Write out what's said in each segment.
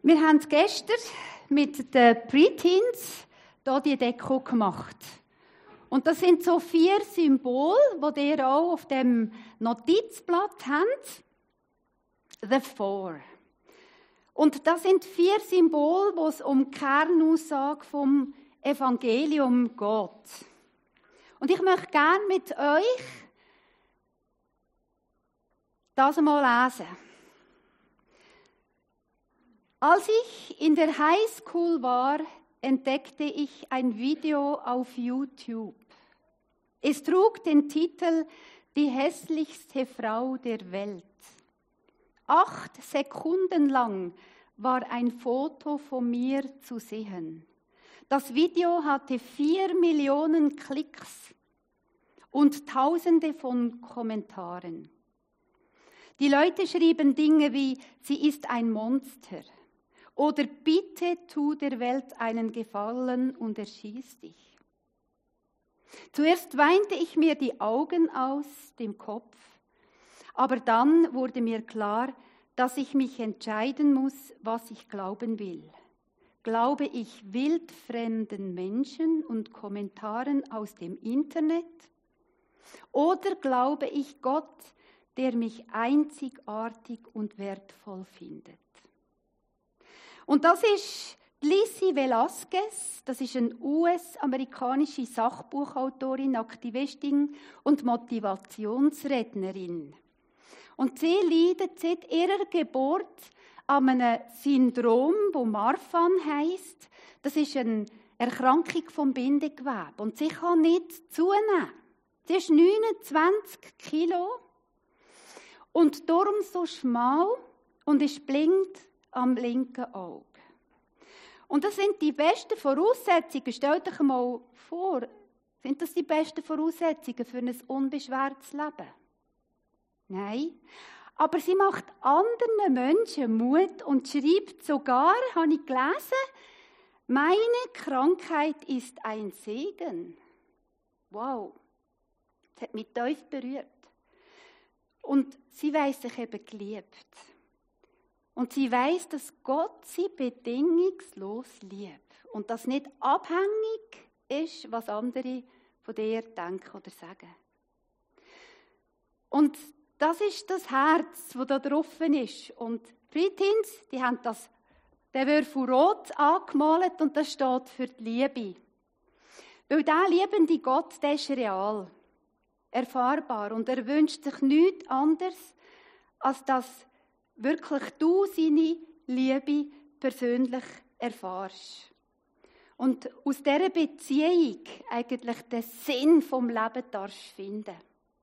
Wir haben gestern mit den Preteens hier die Deko gemacht. Und das sind so 4 Symbole, die ihr auch auf dem Notizblatt habt. The Four. Und das sind 4 Symbole, wo es um die Kernaussage vom Evangelium geht. Und ich möchte gerne mit euch das einmal lesen. Als ich in der Highschool war, entdeckte ich ein Video auf YouTube. Es trug den Titel »Die hässlichste Frau der Welt«. 8 Sekunden lang war ein Foto von mir zu sehen. Das Video hatte 4 Millionen Klicks und Tausende von Kommentaren. Die Leute schrieben Dinge wie, sie ist ein Monster oder bitte tu der Welt einen Gefallen und erschieß dich. Zuerst weinte ich mir die Augen aus dem Kopf, aber dann wurde mir klar, dass ich mich entscheiden muss, was ich glauben will. Glaube ich wildfremden Menschen und Kommentaren aus dem Internet? Oder glaube ich Gott, der mich einzigartig und wertvoll findet? Und das ist Lizzie Velasquez, das ist eine US-amerikanische Sachbuchautorin, Aktivistin und Motivationsrednerin. Und sie leidet seit ihrer Geburt an einem Syndrom, das Marfan heisst. Das ist eine Erkrankung vom Bindegewebe. Und sie kann nicht zunehmen. Sie ist 29 Kilo und darum so schmal und ist blind am linken Auge. Und das sind die besten Voraussetzungen. Stellt euch mal vor, sind das die besten Voraussetzungen für ein unbeschwertes Leben? Nein. Aber sie macht anderen Menschen Mut und schreibt sogar, habe ich gelesen, meine Krankheit ist ein Segen. Wow, das hat mich tief berührt. Und sie weiss sich eben geliebt. Und sie weiss, dass Gott sie bedingungslos liebt. Und dass nicht abhängig ist, was andere von dir denken oder sagen. Und das ist das Herz, das da drauf ist. Und die Preteens, die haben den Würfel rot angemalt und das steht für die Liebe. Weil der liebende Gott, der ist real, erfahrbar und er wünscht sich nichts anderes, als dass wirklich du seine Liebe persönlich erfährst. Und aus dieser Beziehung eigentlich den Sinn vom Leben darfst finden.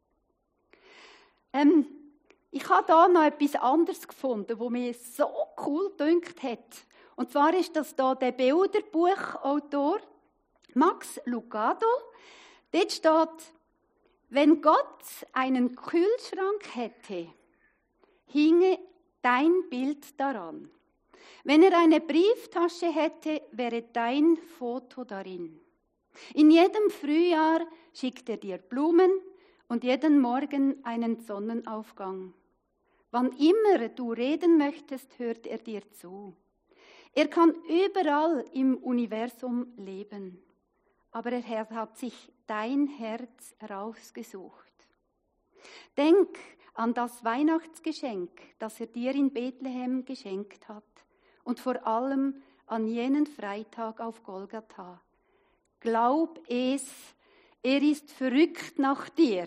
Ich habe da noch etwas anderes gefunden, das mir so cool gedünkt hat. Und zwar ist das da der Bilderbuchautor Max Lucado. Dort steht, wenn Gott einen Kühlschrank hätte, hinge dein Bild daran. Wenn er eine Brieftasche hätte, wäre dein Foto darin. In jedem Frühjahr schickt er dir Blumen und jeden Morgen einen Sonnenaufgang. Wann immer du reden möchtest, hört er dir zu. Er kann überall im Universum leben, aber er hat sich dein Herz rausgesucht. Denk an das Weihnachtsgeschenk, das er dir in Bethlehem geschenkt hat und vor allem an jenen Freitag auf Golgatha. Glaub es, er ist verrückt nach dir.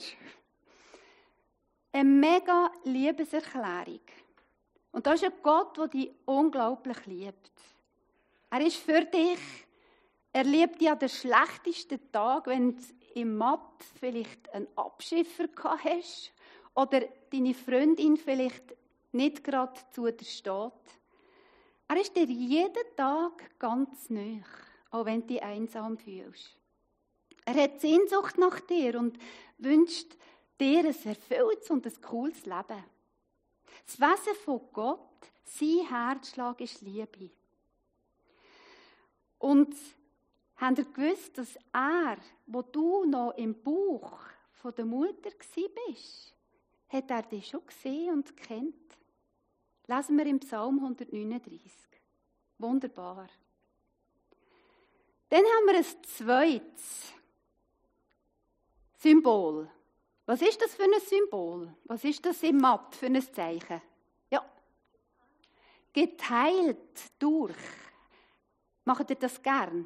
Eine mega Liebeserklärung. Und das ist ein Gott, der dich unglaublich liebt. Er ist für dich. Er liebt dich an den schlechtesten Tag, wenn du im Mathe vielleicht einen Abschiffer gehabt hast oder deine Freundin vielleicht nicht gerade zu dir steht. Er ist dir jeden Tag ganz nahe, auch wenn du dich einsam fühlst. Er hat Sehnsucht nach dir und wünscht dir ein erfülltes und ein cooles Leben. Das Wesen von Gott, sein Herzschlag ist Liebe. Und habt ihr gewusst, dass er, wo du noch im Bauch von der Mutter warst, hat er dich schon gesehen und kennt? Lesen wir im Psalm 139. Wunderbar. Dann haben wir ein zweites Symbol. Was ist das für ein Symbol? Was ist das im Matt für ein Zeichen? Ja. Geteilt durch. Macht ihr das gern?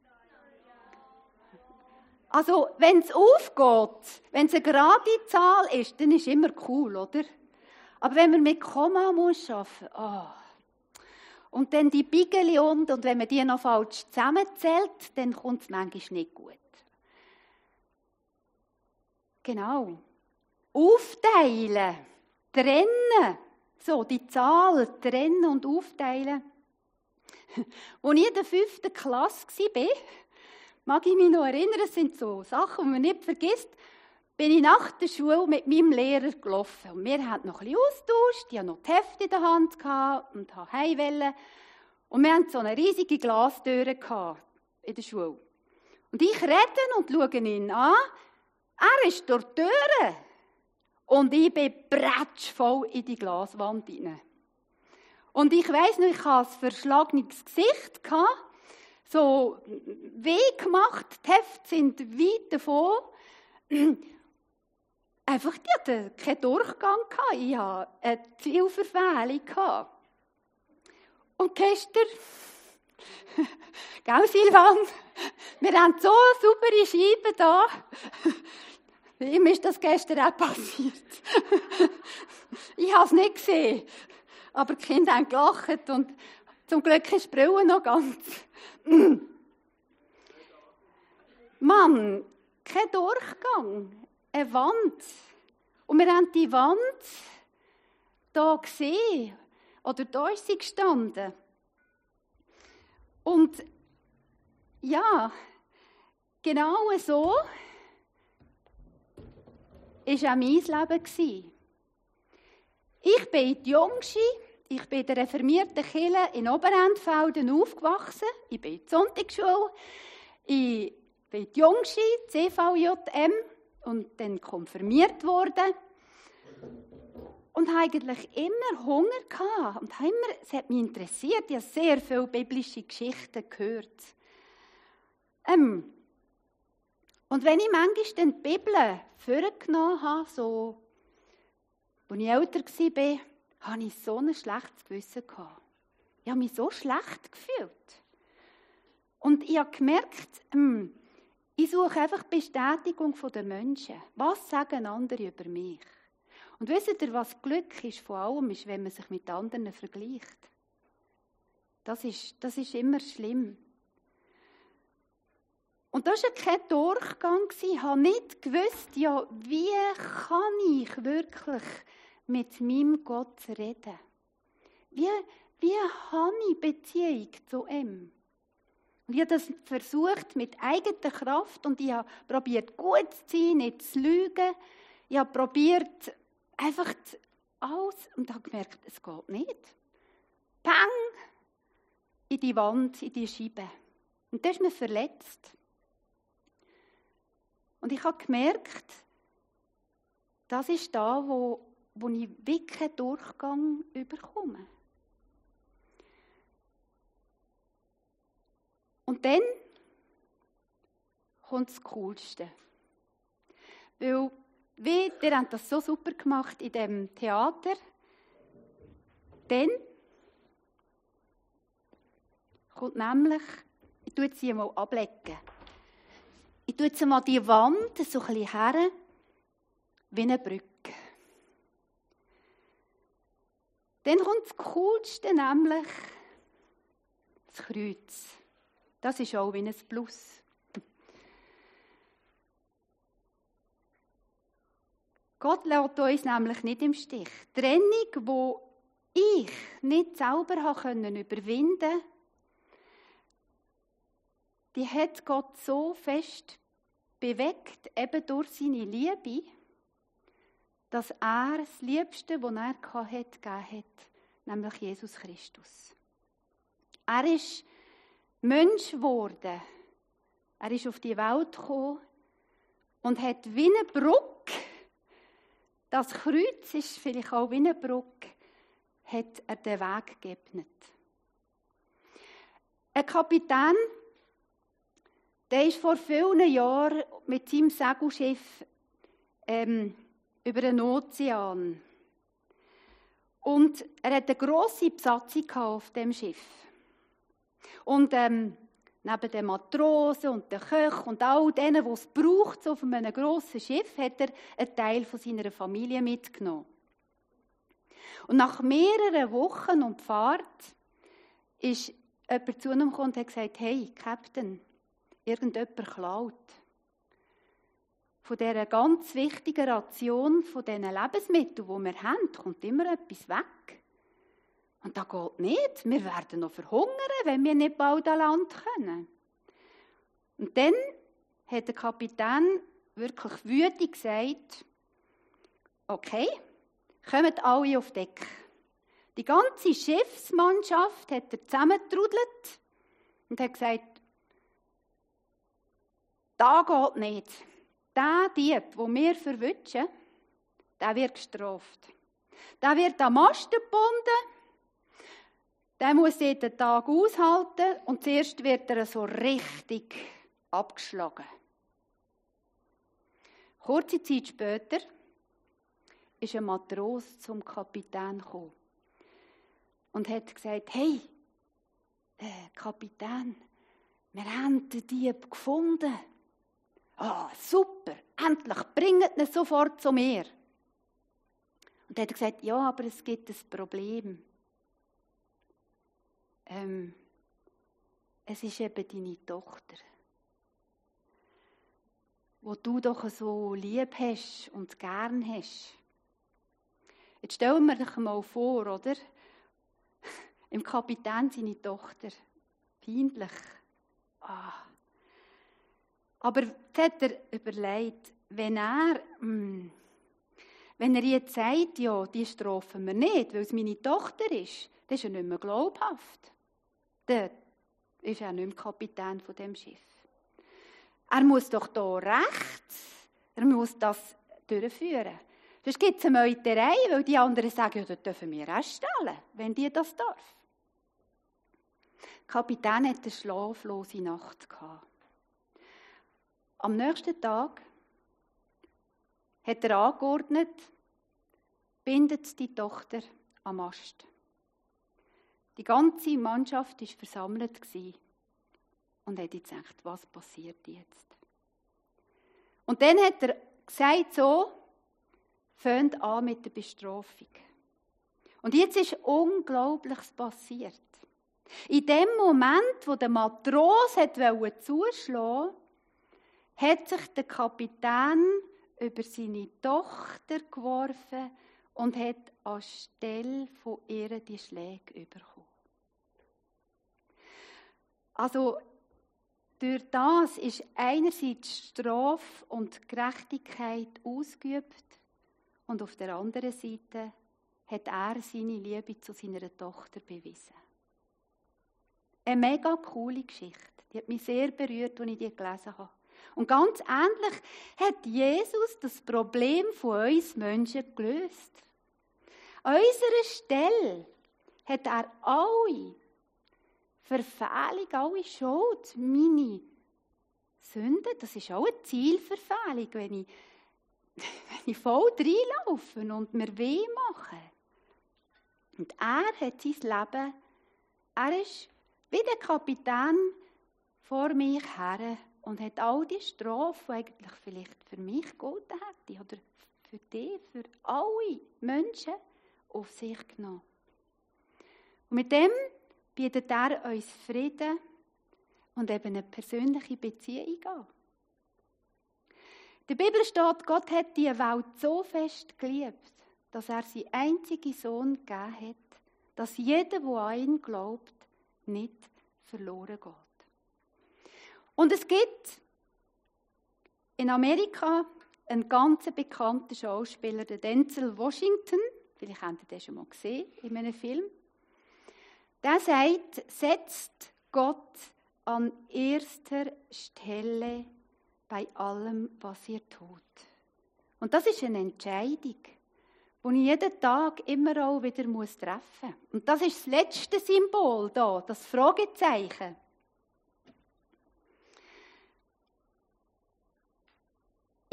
Also, wenn es aufgeht, wenn es eine gerade Zahl ist, dann ist es immer cool, oder? Aber wenn man mit Komma muss arbeiten, und dann die Bigeli und wenn man die noch falsch zusammenzählt, dann kommt es manchmal nicht gut. Genau. Aufteilen, trennen, so die Zahl trennen und aufteilen. Als ich in der 5. Klasse war, mag ich mich noch erinnern, es sind so Sachen, die man nicht vergisst, bin ich nach der Schule mit meinem Lehrer gelaufen. Und wir hatten noch ein bisschen austauscht, ich hatte noch die Hefte in der Hand und wollte heim. Und wir hatten so eine riesige Glastür in der Schule. Und ich rede und schaue ihn an. Er ist durch die Tür. Und ich bin bretschvoll in die Glaswand hinein. Und ich weiss noch, ich hatte ein verschlagenes Gesicht, so weh gemacht, die Hefte sind weit davon. Einfach, ich hatte keinen Durchgang, ich hatte eine Zielverfehlung. Und gestern, gell Silvan, wir haben so saubere Scheiben da. Ihm ist das gestern auch passiert. Ich habe es nicht gesehen, aber die Kinder haben gelacht und zum Glück ist die Brille noch ganz. Mann, kein Durchgang, eine Wand. Und wir haben die Wand hier gesehen. Oder da ist sie gestanden. Und ja, genau so war auch mein Leben. Ich bin die Jüngste, ich bin in der reformierten Kirche in Oberendfelden aufgewachsen. Ich bin in der Sonntagsschule. Ich bin die Jüngste, CVJM, und dann konfirmiert worden. Und hatte eigentlich immer Hunger gehabt. Und es hat mich interessiert. Ich habe sehr viele biblische Geschichten gehört. Und wenn ich manchmal dann die Bibel vorgenommen habe, so, als ich älter war, hatte ich so ein schlechtes Gewissen gehabt. Ich habe mich so schlecht gefühlt. Und ich habe gemerkt, ich suche einfach Bestätigung der Menschen. Was sagen andere über mich? Und wisst ihr, was Glück ist von allem, ist, wenn man sich mit anderen vergleicht. Das ist immer schlimm. Und das war kein Durchgang. Ich habe nicht gewusst, ja, wie kann ich wirklich mit meinem Gott reden? Wie habe ich Beziehung zu ihm? Und ich habe das versucht mit eigener Kraft und ich habe probiert, gut zu sein, nicht zu lügen. Ich habe probiert, einfach alles und habe gemerkt, es geht nicht. Peng! In die Wand, in die Scheibe. Und das ist mir verletzt. Und ich habe gemerkt, das ist da, wo ich wirklich einen Durchgang bekomme. Und dann kommt das Coolste. Weil, ihr habt das so super gemacht in diesem Theater. Dann kommt nämlich, ich tue sie mal ablegen. Ich tue jetzt mal die Wand so ein bisschen her, wie eine Brücke. Dann kommt das Coolste, nämlich das Kreuz. Das ist auch wie ein Plus. Gott lässt uns nämlich nicht im Stich. Die Trennung, die ich nicht selber überwinden konnte, die hat Gott so fest bewegt, eben durch seine Liebe, dass er das Liebste, das er hatte, gegeben hat, nämlich Jesus Christus. Er ist Mensch geworden. Er ist auf die Welt gekommen und hat wie eine Brücke, das Kreuz ist vielleicht auch wie eine Brücke, hat er den Weg geebnet. Ein Kapitän, der ist vor vielen Jahren mit seinem Segelschiff über den Ozean. Und er hatte eine grosse Besatzung auf dem Schiff. Und neben den Matrosen und den Köchen und all denen, die es braucht, so auf einem grossen Schiff, hat er einen Teil von seiner Familie mitgenommen. Und nach mehreren Wochen und Fahrt ist jemand zu ihm gekommen und hat gesagt, hey, Captain, irgendjemand klaut. Von dieser ganz wichtigen Ration, von diesen Lebensmitteln, die wir haben, kommt immer etwas weg. Und das geht nicht. Wir werden noch verhungern, wenn wir nicht bald an Land können. Und dann hat der Kapitän wirklich wütend gesagt, okay, kommt alle auf Deck. Die ganze Schiffsmannschaft hat er zusammengetrudelt und hat gesagt, das geht nicht. Der Dieb, den wir verwischen, der wird gestraft. Der wird am Mast gebunden, der muss jeden Tag aushalten und zuerst wird er so richtig abgeschlagen. Kurze Zeit später ist ein Matros zum Kapitän gekommen und hat gesagt, hey, Kapitän, wir haben den Dieb gefunden. Ah, super, endlich, bringt ihn sofort zu mir. Und er hat gesagt, ja, aber es gibt ein Problem. Es ist eben deine Tochter, wo du doch so lieb hast und gern hast. Jetzt stellen wir dich mal vor, oder? Im Kapitän seine Tochter. Peinlich. Ah. Aber jetzt hat er überlegt, wenn er jetzt sagt, ja, die strafen wir nicht, weil es meine Tochter ist, dann ist er nicht mehr glaubhaft. Dann ist er nicht mehr Kapitän von dem Schiff. Er muss doch da rechts, er muss das durchführen. Sonst gibt es eine Meuterei, weil die anderen sagen, ja, das dürfen wir auch stellen, wenn die das darf. Der Kapitän hatte eine schlaflose Nacht gehabt. Am nächsten Tag hat er angeordnet, bindet die Tochter am Mast. Die ganze Mannschaft war versammelt und hat jetzt gedacht, was passiert jetzt? Und dann hat er gesagt, so, fängt an mit der Bestrafung. Und jetzt ist Unglaubliches passiert. In dem Moment, wo der Matros zuschlagen wollte, hat sich der Kapitän über seine Tochter geworfen und hat anstelle von ihr die Schläge bekommen. Also, durch das ist einerseits Strafe und Gerechtigkeit ausgeübt und auf der anderen Seite hat er seine Liebe zu seiner Tochter bewiesen. Eine mega coole Geschichte. Die hat mich sehr berührt, als ich die gelesen habe. Und ganz ähnlich hat Jesus das Problem von uns Menschen gelöst. An unserer Stelle hat er alle Verfehlung, alle Schuld, meine Sünde, das ist auch eine Zielverfehlung, wenn ich voll reinlaufe und mir weh mache. Und er hat sein Leben, er ist wie der Kapitän vor mich her und hat all die Strafe, die eigentlich vielleicht für mich gegolten hätte, oder für dich, für alle Menschen, auf sich genommen. Und mit dem bietet er uns Frieden und eben eine persönliche Beziehung an. In der Bibel steht, Gott hat die Welt so fest geliebt, dass er seinen einzigen Sohn gegeben hat, dass jeder, der an ihn glaubt, nicht verloren geht. Und es gibt in Amerika einen ganz bekannten Schauspieler, den Denzel Washington, vielleicht habt ihr den schon mal gesehen in einem Film. Der sagt, setzt Gott an erster Stelle bei allem, was ihr tut. Und das ist eine Entscheidung, die ich jeden Tag immer auch wieder treffen muss. Und das ist das letzte Symbol da, das Fragezeichen.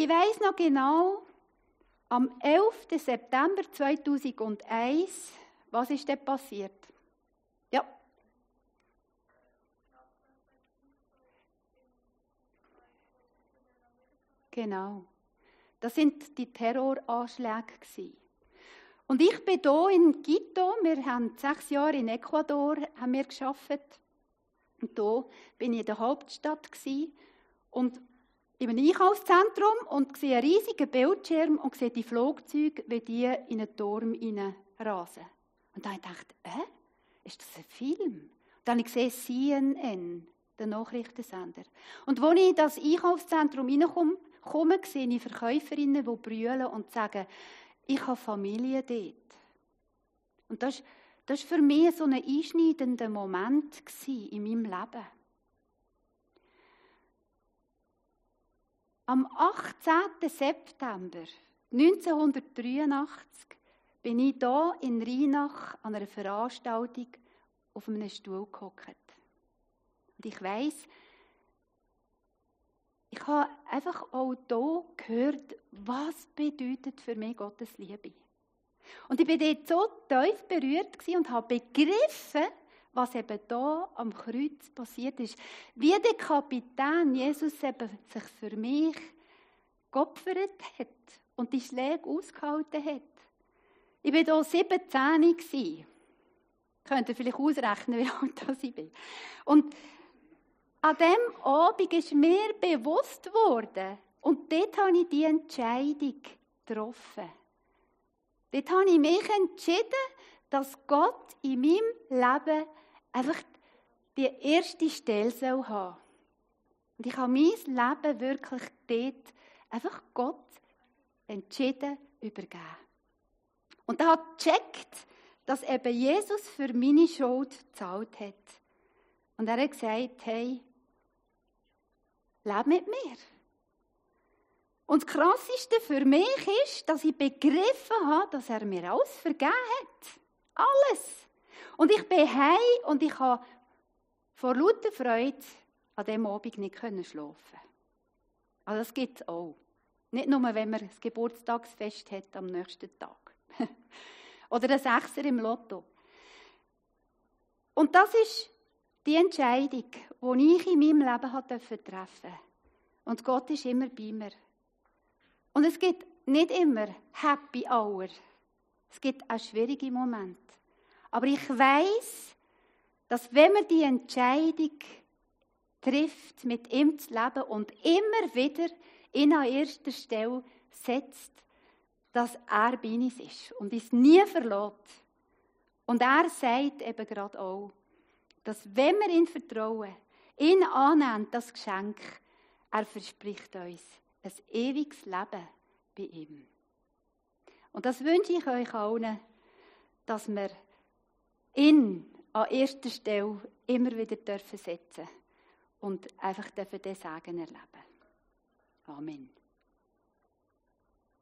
ich weiss noch genau, am 11. September 2001, was ist denn passiert? Ja. Genau. Das sind die Terroranschläge gewesen. Und ich bin hier in Quito, wir haben 6 Jahre in Ecuador gearbeitet. Und hier bin ich in der Hauptstadt gewesen. Und in einem Einkaufszentrum und sehe einen riesigen Bildschirm und sehe die Flugzeuge, wie die in einen Turm rasen. Und dann dachte ich, ist das ein Film? Und dann habe ich gesehen, CNN, der Nachrichtensender. Und als ich in das Einkaufszentrum reinkomme, sehe ich Verkäuferinnen, die brüllen und sagen, ich habe Familie dort. Und das war für mich so ein einschneidender Moment in meinem Leben. Am 18. September 1983 bin ich hier in Rheinach an einer Veranstaltung auf einem Stuhl gehockt. Und ich weiss, ich habe einfach auch hier gehört, was bedeutet für mich Gottes Liebe. Und ich war dort so tief berührt und habe begriffen, was eben hier am Kreuz passiert ist. Wie der Kapitän Jesus eben sich für mich geopfert hat und die Schläge ausgehalten hat. Ich war hier 17. Könnt ihr vielleicht ausrechnen, wie alt ich bin. Und an diesem Abend ist mir bewusst worden, und dort habe ich die Entscheidung getroffen. Dort habe ich mich entschieden, dass Gott in meinem Leben einfach die erste Stelle haben soll. Und ich habe mein Leben wirklich dort einfach Gott entschieden übergeben. Und er hat gecheckt, dass eben Jesus für meine Schuld gezahlt hat. Und er hat gesagt, hey, lebe mit mir. Und das Krasseste für mich ist, dass ich begriffen habe, dass er mir alles vergeben hat. Alles. Und ich bin heim und ich habe vor lauter Freude an diesem Abend nicht schlafen. Also das gibt es auch. Nicht nur, wenn man das Geburtstagsfest hat am nächsten Tag. Oder ein Sechser im Lotto. Und das ist die Entscheidung, die ich in meinem Leben treffen durfte. Und Gott ist immer bei mir. Und es gibt nicht immer Happy Hour. Es gibt auch schwierige Momente. Aber ich weiss, dass wenn man die Entscheidung trifft, mit ihm zu leben und immer wieder ihn an erster Stelle setzt, dass er bei uns ist und uns nie verlässt. Und er sagt eben gerade auch, dass wenn wir ihn vertrauen, ihn annehmen, das Geschenk, er verspricht uns ein ewiges Leben bei ihm. Und das wünsche ich euch allen, dass wir ihn an erster Stelle immer wieder setzen dürfen und einfach den Segen erleben. Amen.